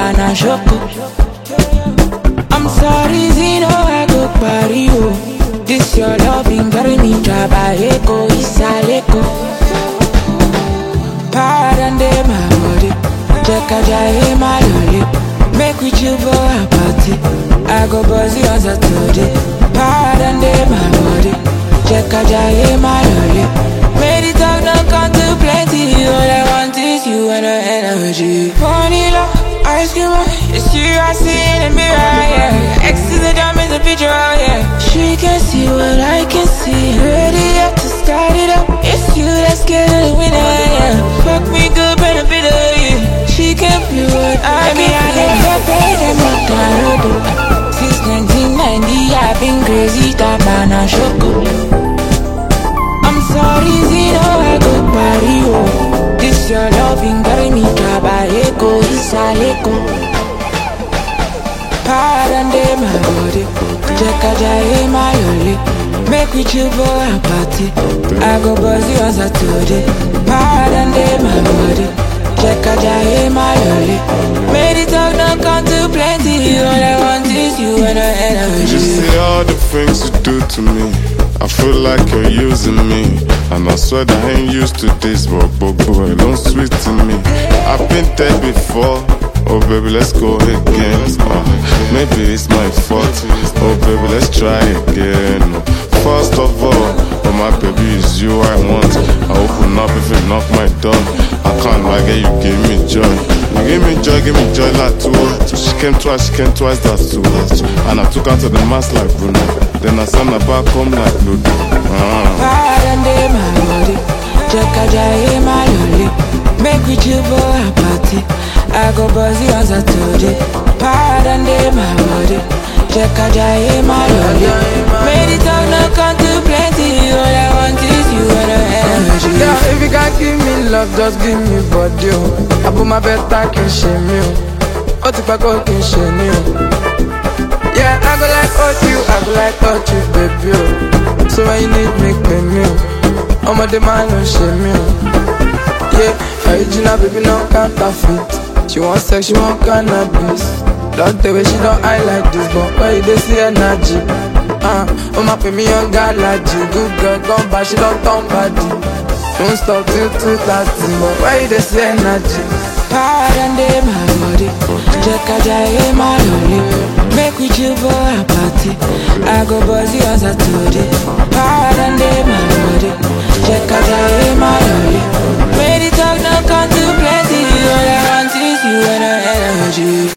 banana shoko. I'm sorry, Zino, I go party, oh. This your loving, carry me, trabajo, isaleko. Pardon them, my body. Check a jay, my lolly. Make with you for a party. I go buzzy on Saturday. Pardon them, my body. Check a jay, my lolly. Made it talk, no come to plenty. All I want is you and the energy. Vanilla, ice cream, it's you I see in the mirror, yeah. X is a diamond, the picture, yeah. She can see what I can see. Ready up to start it up. It's you that's getting the winner, yeah. Fuck me good, benefit of you. She can feel what I mean. I never paid them what I do. Since 1990, I've been crazy, that banana shoko. I'm sorry, Zino, I go party, oh. This your loving, carry me, trabajo, isaleko. Pardon them, my body. Check a jay, my lolly. Make with you for a party. I go buzzy on Saturday. Pardon them, my body. Check a jay, my lolly. Made it talk, no come to plenty. All I want is you and the energy. You see all the things you do to me. I feel like you're using me. And I swear that I ain't used to this, but boy, don't sweet to me. I've been there before. Oh baby, let's go again. Maybe it's my fault. Oh baby, let's try again. First of all, oh my baby, it's you I want. I open up if you knock my door. I can't like it, you give me joy. You give me joy like two. So she came twice, that's two. And I took her to the mass like Bruno. Then I sent her back home like Ludo. Pardon them, my body. Check a jay, my lolly. Make with you for a party. I go buzzy on Saturday. Pardon them, my body. Check a jay, my lolly. Made it all, no come to plenty. All I want is you and the energy. Yeah, if you can't give me love, just give me body, oh. I put my best I can shame you. Oh, if I go, can shame you. Yeah, I go like hurt you, I go like hurt you, baby, oh. So when you need me, pay me, oh. I'm a demand, no shame you. Yeah, original baby, no counterfeit. She want sex, she want cannabis. Don't tell her she don't eye like this, but why you dey see energy? Oh my pay me on galaxy. Good girl, come back, she don't turn body. Don't stop till 2:30, but why you dey see energy? Pardon them, my body. Check a jay, my lolly. Make with you for a party. I go buzzy on Saturday. Pardon them, my body. Check a jay, my lolly. Made it talk, no come to plenty. All I want is you and the energy.